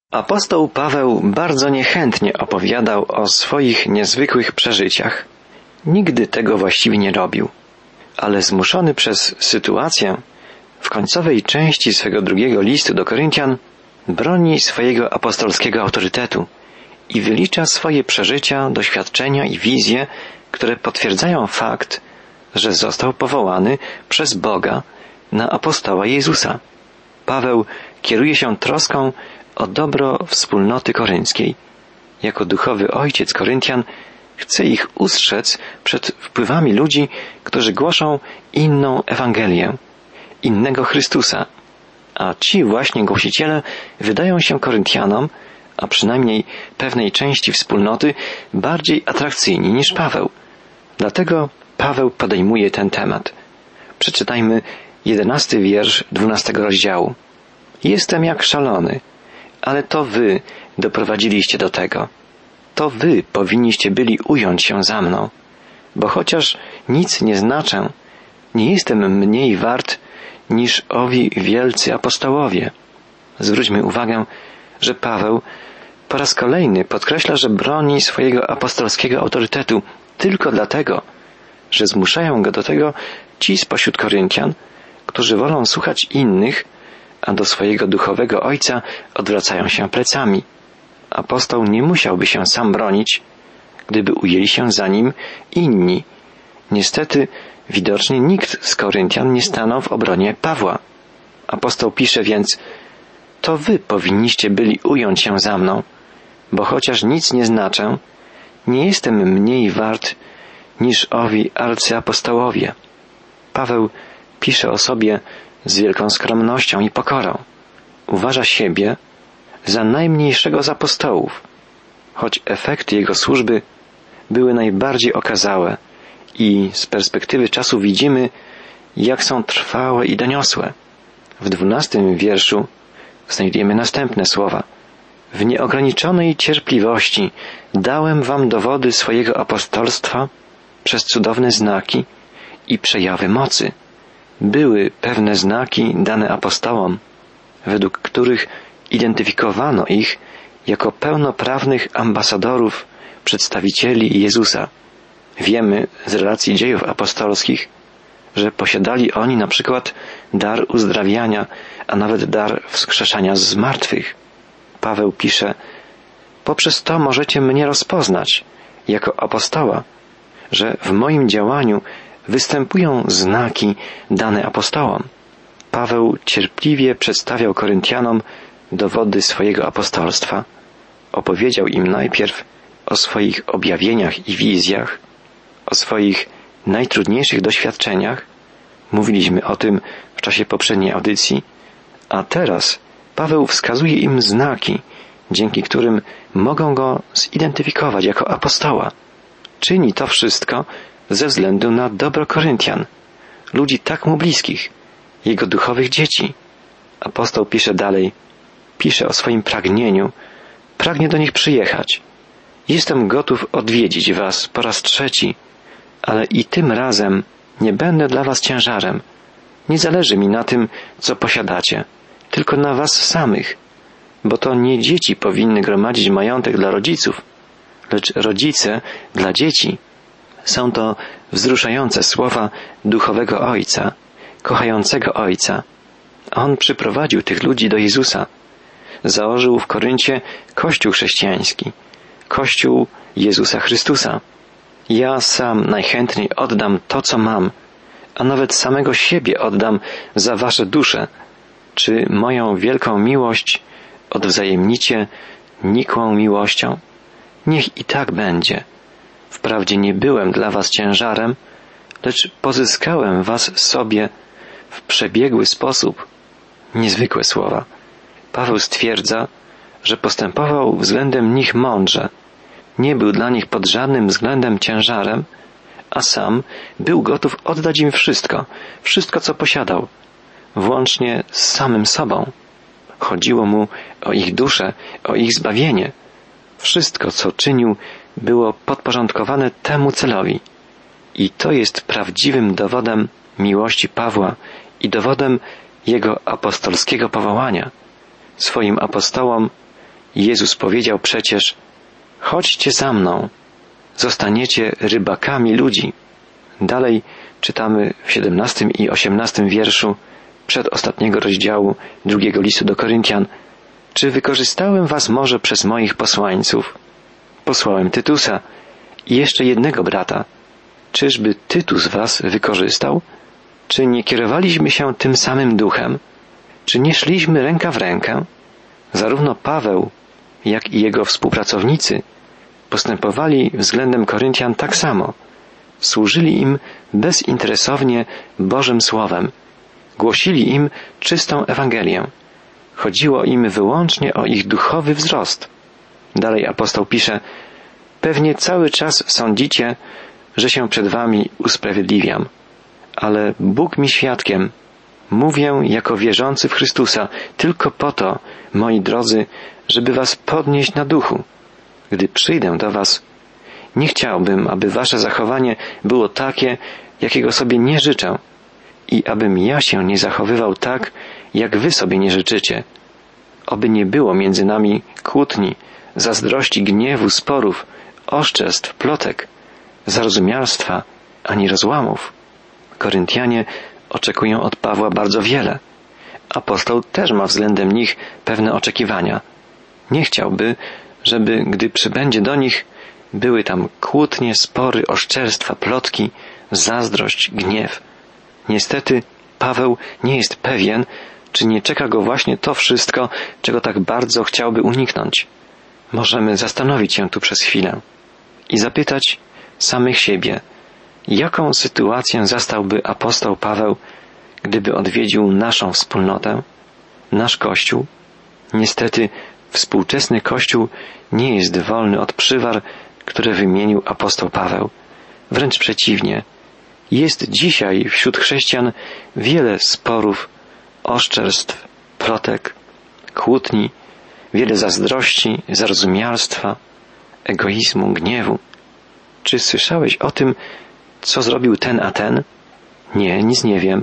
Apostoł Paweł bardzo niechętnie opowiadał o swoich niezwykłych przeżyciach. Nigdy tego właściwie nie robił, ale zmuszony przez sytuację w końcowej części swego drugiego listu do Koryntian broni swojego apostolskiego autorytetu i wylicza swoje przeżycia, doświadczenia i wizje, które potwierdzają fakt, że został powołany przez Boga na apostoła Jezusa. Paweł kieruje się troską o dobro wspólnoty korynckiej. Jako duchowy ojciec Koryntian chce ich ustrzec przed wpływami ludzi, którzy głoszą inną Ewangelię, innego Chrystusa. A ci właśnie głosiciele wydają się Koryntianom, a przynajmniej pewnej części wspólnoty, bardziej atrakcyjni niż Paweł. Dlatego Paweł podejmuje ten temat. Przeczytajmy 11 wiersz 12 rozdziału. Jestem jak szalony, ale to wy doprowadziliście do tego. To wy powinniście byli ująć się za mną, bo chociaż nic nie znaczę, nie jestem mniej wart niż owi wielcy apostołowie. Zwróćmy uwagę, że Paweł po raz kolejny podkreśla, że broni swojego apostolskiego autorytetu tylko dlatego, że zmuszają go do tego ci spośród Koryntian, którzy wolą słuchać innych, a do swojego duchowego ojca odwracają się plecami. Apostoł nie musiałby się sam bronić, gdyby ujęli się za nim inni. Niestety, widocznie nikt z Koryntian nie stanął w obronie Pawła. Apostoł pisze więc: to wy powinniście byli ująć się za mną, bo chociaż nic nie znaczę, nie jestem mniej wart niż owi arcyapostołowie. Paweł pisze o sobie z wielką skromnością i pokorą. Uważa siebie za najmniejszego z apostołów, choć efekty jego służby były najbardziej okazałe i z perspektywy czasu widzimy, jak są trwałe i doniosłe. W 12 wierszu znajdujemy następne słowa. W nieograniczonej cierpliwości dałem wam dowody swojego apostolstwa przez cudowne znaki i przejawy mocy. Były pewne znaki dane apostołom, według których identyfikowano ich jako pełnoprawnych ambasadorów, przedstawicieli Jezusa. Wiemy z relacji dziejów apostolskich, że posiadali oni na przykład dar uzdrawiania, a nawet dar wskrzeszania z martwych. Paweł pisze: poprzez to możecie mnie rozpoznać jako apostoła, że w moim działaniu występują znaki dane apostołom. Paweł cierpliwie przedstawiał Koryntianom dowody swojego apostolstwa. Opowiedział im najpierw o swoich objawieniach i wizjach, o swoich najtrudniejszych doświadczeniach. Mówiliśmy o tym w czasie poprzedniej audycji. A teraz Paweł wskazuje im znaki, dzięki którym mogą go zidentyfikować jako apostoła. Czyni to wszystko ze względu na dobro Koryntian, ludzi tak mu bliskich, jego duchowych dzieci. Apostoł pisze dalej, pisze o swoim pragnieniu, pragnie do nich przyjechać. Jestem gotów odwiedzić was po raz trzeci, ale i tym razem nie będę dla was ciężarem. Nie zależy mi na tym, co posiadacie, tylko na was samych, bo to nie dzieci powinny gromadzić majątek dla rodziców, lecz rodzice dla dzieci. Są to wzruszające słowa duchowego ojca, kochającego ojca. On przyprowadził tych ludzi do Jezusa. Założył w Koryncie Kościół chrześcijański, Kościół Jezusa Chrystusa. Ja sam najchętniej oddam to, co mam, a nawet samego siebie oddam za wasze dusze. Czy moją wielką miłość odwzajemnicie nikłą miłością? Niech i tak będzie. Wprawdzie nie byłem dla was ciężarem, lecz pozyskałem was sobie w przebiegły sposób. Niezwykłe słowa. Paweł stwierdza, że postępował względem nich mądrze. Nie był dla nich pod żadnym względem ciężarem, a sam był gotów oddać im wszystko co posiadał, włącznie z samym sobą. Chodziło mu o ich duszę, o ich zbawienie. Wszystko, co czynił, było podporządkowane temu celowi. I to jest prawdziwym dowodem miłości Pawła i dowodem jego apostolskiego powołania. Swoim apostołom Jezus powiedział przecież: chodźcie za mną, zostaniecie rybakami ludzi. Dalej czytamy w 17 i 18 wierszu przedostatniego rozdziału 2 listu do Koryntian: czy wykorzystałem was może przez moich posłańców? Posłałem Tytusa i jeszcze jednego brata. Czyżby Tytus was wykorzystał? Czy nie kierowaliśmy się tym samym duchem? Czy nie szliśmy ręka w rękę? Zarówno Paweł, jak i jego współpracownicy postępowali względem Koryntian tak samo. Służyli im bezinteresownie Bożym Słowem. Głosili im czystą Ewangelię. Chodziło im wyłącznie o ich duchowy wzrost. Dalej apostoł pisze: pewnie cały czas sądzicie, że się przed wami usprawiedliwiam. Ale Bóg mi świadkiem. Mówię jako wierzący w Chrystusa tylko po to, moi drodzy, żeby was podnieść na duchu. Gdy przyjdę do was, nie chciałbym, aby wasze zachowanie było takie, jakiego sobie nie życzę, i abym ja się nie zachowywał tak, jak wy sobie nie życzycie. Oby nie było między nami kłótni, zazdrości, gniewu, sporów, oszczerstw, plotek, zarozumialstwa, ani rozłamów. Koryntianie oczekują od Pawła bardzo wiele. Apostoł też ma względem nich pewne oczekiwania. Nie chciałby, żeby, gdy przybędzie do nich, były tam kłótnie, spory, oszczerstwa, plotki, zazdrość, gniew. Niestety Paweł nie jest pewien, czy nie czeka go właśnie to wszystko, czego tak bardzo chciałby uniknąć. Możemy zastanowić się tu przez chwilę i zapytać samych siebie, jaką sytuację zastałby apostoł Paweł, gdyby odwiedził naszą wspólnotę, nasz Kościół? Niestety współczesny Kościół nie jest wolny od przywar, które wymienił apostoł Paweł. Wręcz przeciwnie. Jest dzisiaj wśród chrześcijan wiele sporów, oszczerstw, plotek, kłótni, wiele zazdrości, zarozumialstwa, egoizmu, gniewu. Czy słyszałeś o tym, co zrobił ten a ten? Nie, nic nie wiem.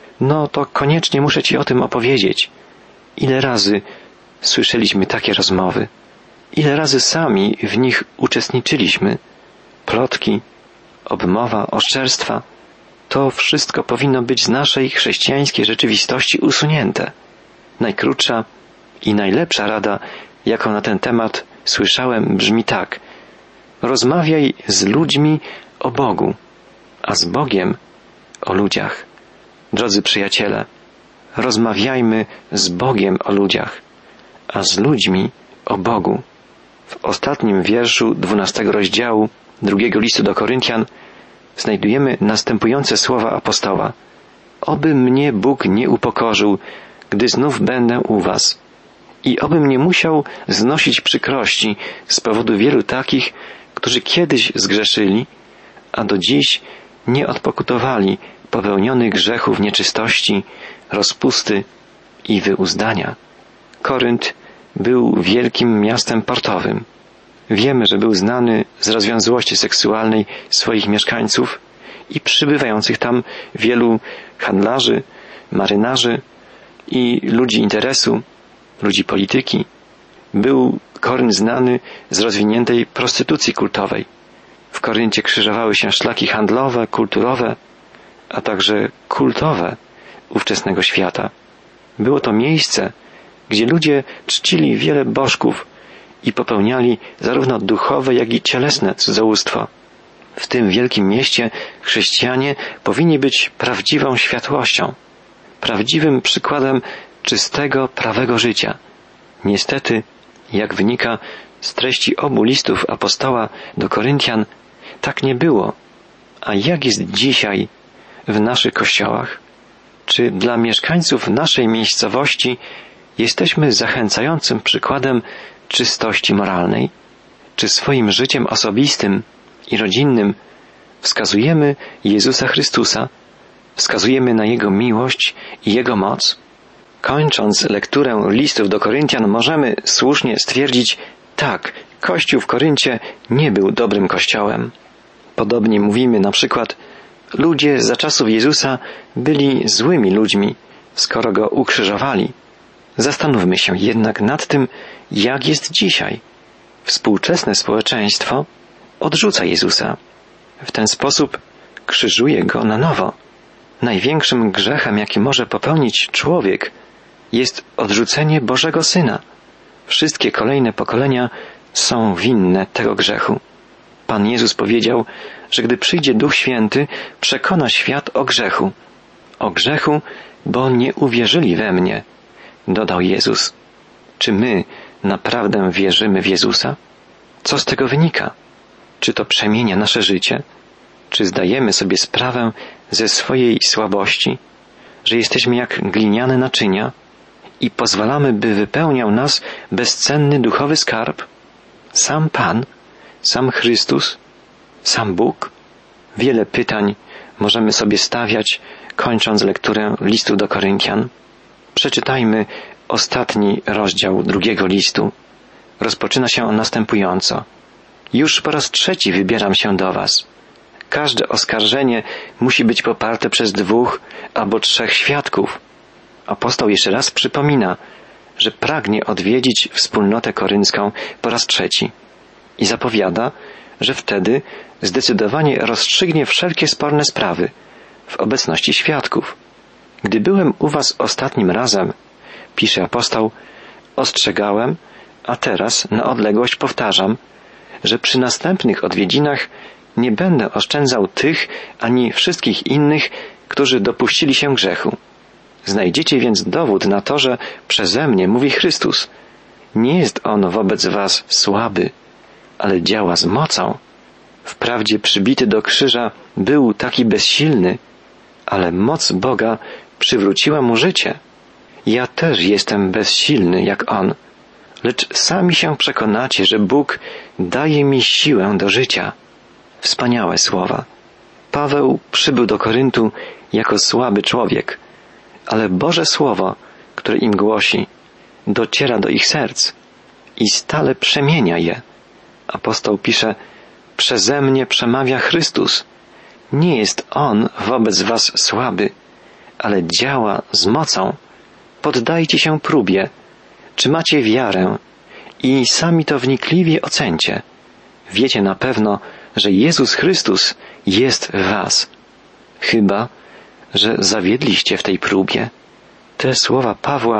No to koniecznie muszę ci o tym opowiedzieć. Ile razy słyszeliśmy takie rozmowy? Ile razy sami w nich uczestniczyliśmy? Plotki, obmowa, oszczerstwa. To wszystko powinno być z naszej chrześcijańskiej rzeczywistości usunięte. Najkrótsza i najlepsza rada, jaką na ten temat słyszałem, brzmi tak: rozmawiaj z ludźmi o Bogu, a z Bogiem o ludziach. Drodzy przyjaciele, rozmawiajmy z Bogiem o ludziach, a z ludźmi o Bogu. W ostatnim wierszu 12 rozdziału 2 listu do Koryntian znajdujemy następujące słowa apostoła: oby mnie Bóg nie upokorzył, gdy znów będę u was, i obym nie musiał znosić przykrości z powodu wielu takich, którzy kiedyś zgrzeszyli, a do dziś nie odpokutowali popełnionych grzechów nieczystości, rozpusty i wyuzdania. Korynt był wielkim miastem portowym. Wiemy, że był znany z rozwiązłości seksualnej swoich mieszkańców i przybywających tam wielu handlarzy, marynarzy i ludzi interesu, ludzi polityki. Był Korynt znany z rozwiniętej prostytucji kultowej. W Koryncie krzyżowały się szlaki handlowe, kulturowe, a także kultowe ówczesnego świata. Było to miejsce, gdzie ludzie czcili wiele bożków i popełniali zarówno duchowe, jak i cielesne cudzołóstwo. W tym wielkim mieście chrześcijanie powinni być prawdziwą światłością, prawdziwym przykładem czystego, prawego życia. Niestety, jak wynika z treści obu listów apostoła do Koryntian, tak nie było. A jak jest dzisiaj w naszych kościołach? Czy dla mieszkańców naszej miejscowości jesteśmy zachęcającym przykładem czystości moralnej? Czy swoim życiem osobistym i rodzinnym wskazujemy Jezusa Chrystusa? Wskazujemy na Jego miłość i Jego moc? Kończąc lekturę listów do Koryntian, możemy słusznie stwierdzić: tak, Kościół w Koryncie nie był dobrym kościołem. Podobnie mówimy na przykład: ludzie za czasów Jezusa byli złymi ludźmi, skoro Go ukrzyżowali. Zastanówmy się jednak nad tym, jak jest dzisiaj. Współczesne społeczeństwo odrzuca Jezusa. W ten sposób krzyżuje Go na nowo. Największym grzechem, jaki może popełnić człowiek, jest odrzucenie Bożego Syna. Wszystkie kolejne pokolenia są winne tego grzechu. Pan Jezus powiedział, że gdy przyjdzie Duch Święty, przekona świat o grzechu. O grzechu, bo nie uwierzyli we mnie, dodał Jezus. Czy my naprawdę wierzymy w Jezusa? Co z tego wynika? Czy to przemienia nasze życie? Czy zdajemy sobie sprawę ze swojej słabości, że jesteśmy jak gliniane naczynia i pozwalamy, by wypełniał nas bezcenny duchowy skarb? Sam Pan, sam Chrystus, sam Bóg? Wiele pytań możemy sobie stawiać, kończąc lekturę listu do Koryntian. Przeczytajmy ostatni rozdział 2 listu. Rozpoczyna się on następująco. Już po raz 3 wybieram się do was. Każde oskarżenie musi być poparte przez 2 albo 3 świadków. Apostoł jeszcze raz przypomina, że pragnie odwiedzić wspólnotę koryncką po raz 3 i zapowiada, że wtedy zdecydowanie rozstrzygnie wszelkie sporne sprawy w obecności świadków. Gdy byłem u was ostatnim razem, pisze apostoł, ostrzegałem, a teraz na odległość powtarzam, że przy następnych odwiedzinach nie będę oszczędzał tych ani wszystkich innych, którzy dopuścili się grzechu. Znajdziecie więc dowód na to, że przeze mnie mówi Chrystus. Nie jest On wobec was słaby, ale działa z mocą. Wprawdzie przybity do krzyża był taki bezsilny, ale moc Boga przywróciła mu życie. Ja też jestem bezsilny jak On, lecz sami się przekonacie, że Bóg daje mi siłę do życia. Wspaniałe słowa. Paweł przybył do Koryntu jako słaby człowiek, ale Boże Słowo, które im głosi, dociera do ich serc i stale przemienia je. Apostoł pisze, przeze mnie przemawia Chrystus. Nie jest On wobec was słaby, ale działa z mocą. Poddajcie się próbie, czy macie wiarę i sami to wnikliwie ocencie. Wiecie na pewno, że Jezus Chrystus jest w was. Chyba, że zawiedliście w tej próbie. Te słowa Pawła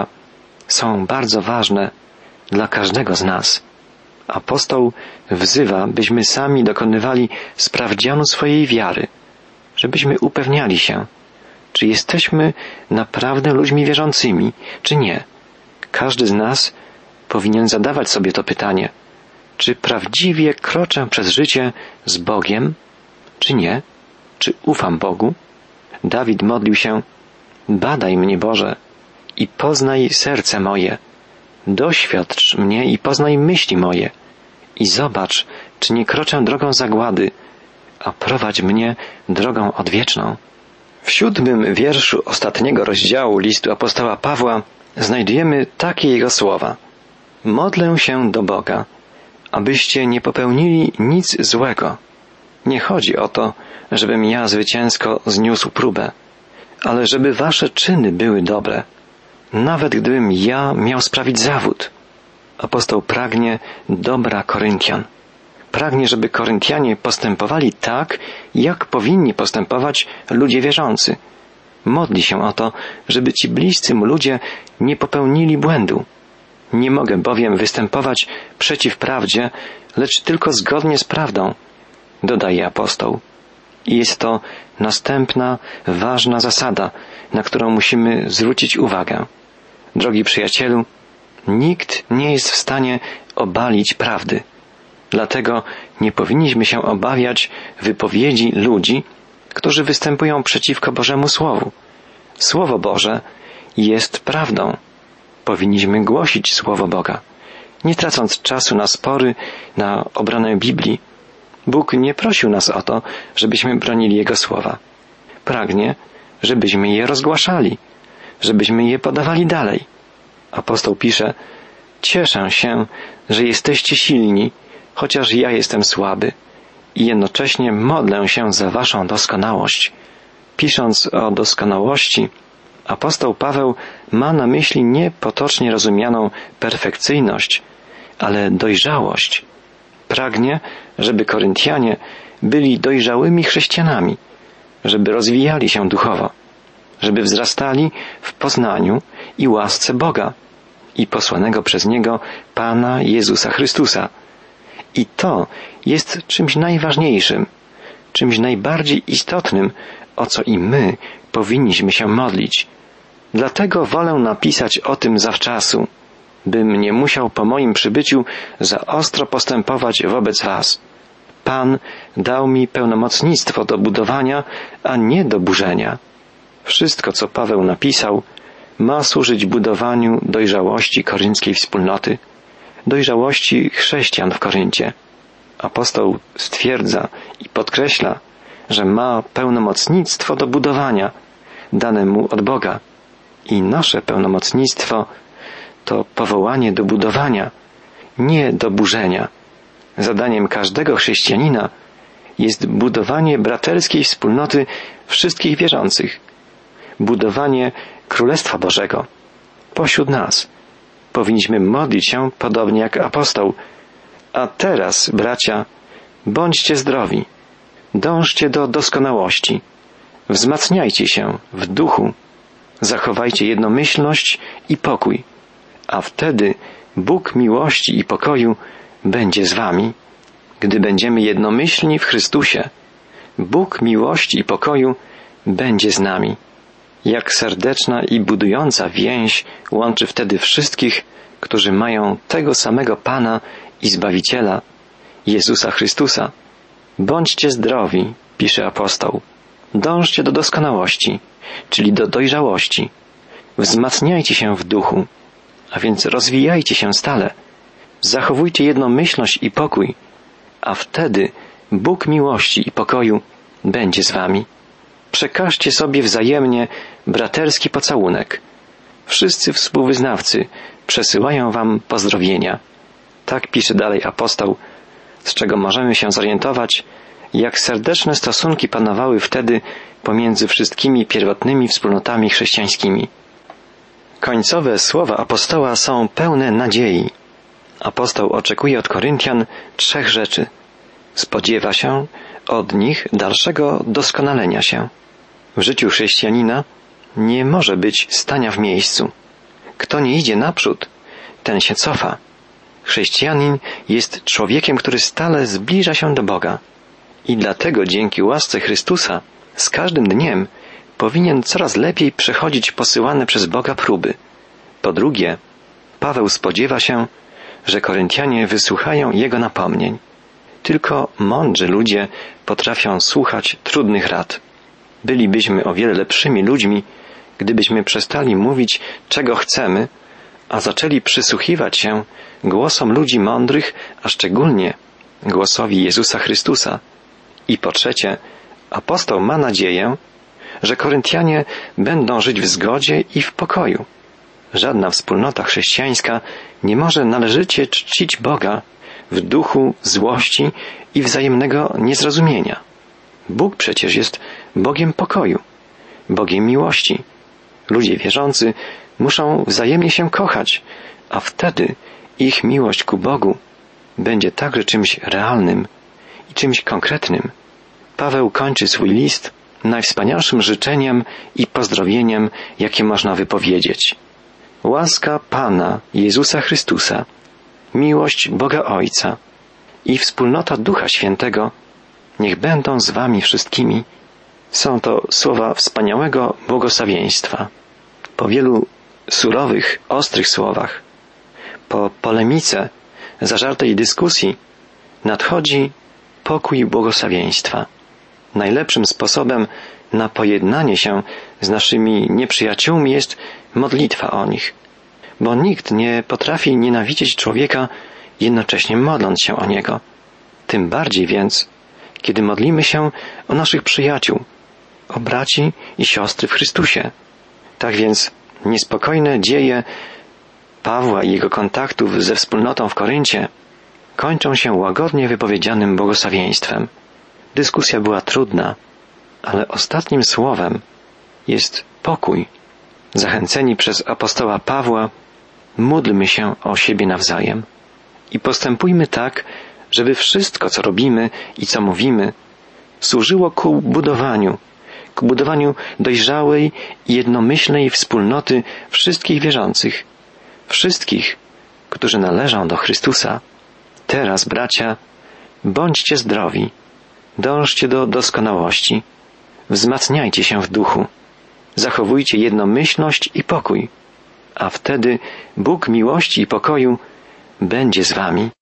są bardzo ważne dla każdego z nas. Apostoł wzywa, byśmy sami dokonywali sprawdzianu swojej wiary, żebyśmy upewniali się, czy jesteśmy naprawdę ludźmi wierzącymi, czy nie. Każdy z nas powinien zadawać sobie to pytanie, czy prawdziwie kroczę przez życie z Bogiem, czy nie? Czy ufam Bogu? Dawid modlił się, badaj mnie, Boże, i poznaj serce moje. Doświadcz mnie i poznaj myśli moje. I zobacz, czy nie kroczę drogą zagłady, a prowadź mnie drogą odwieczną. W 7 wierszu ostatniego rozdziału listu apostoła Pawła znajdujemy takie jego słowa. Modlę się do Boga, abyście nie popełnili nic złego. Nie chodzi o to, żebym ja zwycięsko zniósł próbę, ale żeby wasze czyny były dobre, nawet gdybym ja miał sprawić zawód. Apostoł pragnie dobra Koryntian. Pragnie, żeby Koryntianie postępowali tak, jak powinni postępować ludzie wierzący. Modli się o to, żeby ci bliscy mu ludzie nie popełnili błędu. Nie mogę bowiem występować przeciw prawdzie, lecz tylko zgodnie z prawdą, dodaje apostoł. I jest to następna, ważna zasada, na którą musimy zwrócić uwagę. Drogi przyjacielu, nikt nie jest w stanie obalić prawdy. Dlatego nie powinniśmy się obawiać wypowiedzi ludzi, którzy występują przeciwko Bożemu Słowu. Słowo Boże jest prawdą. Powinniśmy głosić Słowo Boga, nie tracąc czasu na spory, na obronę Biblii. Bóg nie prosił nas o to, żebyśmy bronili Jego Słowa. Pragnie, żebyśmy je rozgłaszali, żebyśmy je podawali dalej. Apostoł pisze, cieszę się, że jesteście silni, chociaż ja jestem słaby i jednocześnie modlę się za waszą doskonałość. Pisząc o doskonałości, Apostoł Paweł ma na myśli nie potocznie rozumianą perfekcyjność, ale dojrzałość. Pragnie, żeby Koryntianie byli dojrzałymi chrześcijanami, żeby rozwijali się duchowo, żeby wzrastali w poznaniu i łasce Boga i posłanego przez Niego Pana Jezusa Chrystusa. I to jest czymś najważniejszym, czymś najbardziej istotnym, o co i my powinniśmy się modlić. Dlatego wolę napisać o tym zawczasu, bym nie musiał po moim przybyciu za ostro postępować wobec was. Pan dał mi pełnomocnictwo do budowania, a nie do burzenia. Wszystko, co Paweł napisał, ma służyć budowaniu dojrzałości korynckiej wspólnoty, dojrzałości chrześcijan w Koryncie. Apostoł stwierdza i podkreśla, że ma pełnomocnictwo do budowania, dane mu od Boga. I nasze pełnomocnictwo to powołanie do budowania, nie do burzenia. Zadaniem każdego chrześcijanina jest budowanie braterskiej wspólnoty wszystkich wierzących, budowanie Królestwa Bożego pośród nas. Powinniśmy modlić się podobnie jak apostoł. A teraz, bracia, bądźcie zdrowi, dążcie do doskonałości, wzmacniajcie się w duchu, zachowajcie jednomyślność i pokój, a wtedy Bóg miłości i pokoju będzie z wami. Gdy będziemy jednomyślni w Chrystusie, Bóg miłości i pokoju będzie z nami. Jak serdeczna i budująca więź łączy wtedy wszystkich, którzy mają tego samego Pana i Zbawiciela, Jezusa Chrystusa. Bądźcie zdrowi, pisze apostoł. Dążcie do doskonałości, czyli do dojrzałości. Wzmacniajcie się w duchu, a więc rozwijajcie się stale. Zachowujcie jednomyślność i pokój, a wtedy Bóg miłości i pokoju będzie z wami. Przekażcie sobie wzajemnie braterski pocałunek. Wszyscy współwyznawcy przesyłają wam pozdrowienia. Tak pisze dalej apostoł, z czego możemy się zorientować, jak serdeczne stosunki panowały wtedy pomiędzy wszystkimi pierwotnymi wspólnotami chrześcijańskimi. Końcowe słowa apostoła są pełne nadziei. Apostoł oczekuje od Koryntian 3 rzeczy. Spodziewa się od nich dalszego doskonalenia się. W życiu chrześcijanina nie może być stania w miejscu. Kto nie idzie naprzód, ten się cofa. Chrześcijanin jest człowiekiem, który stale zbliża się do Boga. I dlatego dzięki łasce Chrystusa z każdym dniem powinien coraz lepiej przechodzić posyłane przez Boga próby. Po drugie, Paweł spodziewa się, że Koryntianie wysłuchają jego napomnień. Tylko mądrzy ludzie potrafią słuchać trudnych rad. Bylibyśmy o wiele lepszymi ludźmi, gdybyśmy przestali mówić, czego chcemy, a zaczęli przysłuchiwać się głosom ludzi mądrych, a szczególnie głosowi Jezusa Chrystusa. I po trzecie, apostoł ma nadzieję, że Koryntianie będą żyć w zgodzie i w pokoju. Żadna wspólnota chrześcijańska nie może należycie czcić Boga w duchu złości i wzajemnego niezrozumienia. Bóg przecież jest Bogiem pokoju, Bogiem miłości. Ludzie wierzący muszą wzajemnie się kochać, a wtedy ich miłość ku Bogu będzie także czymś realnym i czymś konkretnym. Paweł kończy swój list najwspanialszym życzeniem i pozdrowieniem, jakie można wypowiedzieć. Łaska Pana Jezusa Chrystusa, miłość Boga Ojca i wspólnota Ducha Świętego niech będą z wami wszystkimi. Są to słowa wspaniałego błogosławieństwa. Po wielu surowych, ostrych słowach, po polemice, zażartej dyskusji nadchodzi pokój błogosławieństwa. Najlepszym sposobem na pojednanie się z naszymi nieprzyjaciółmi jest modlitwa o nich, bo nikt nie potrafi nienawidzieć człowieka, jednocześnie modląc się o niego. Tym bardziej więc, kiedy modlimy się o naszych przyjaciół, o braci i siostry w Chrystusie. Tak więc niespokojne dzieje Pawła i jego kontaktów ze wspólnotą w Koryncie kończą się łagodnie wypowiedzianym błogosławieństwem. Dyskusja była trudna, ale ostatnim słowem jest pokój. Zachęceni przez apostoła Pawła, módlmy się o siebie nawzajem i postępujmy tak, żeby wszystko, co robimy i co mówimy, służyło ku budowaniu dojrzałej i jednomyślnej wspólnoty wszystkich wierzących, wszystkich, którzy należą do Chrystusa. Teraz, bracia, bądźcie zdrowi, dążcie do doskonałości, wzmacniajcie się w duchu, zachowujcie jednomyślność i pokój, a wtedy Bóg miłości i pokoju będzie z wami.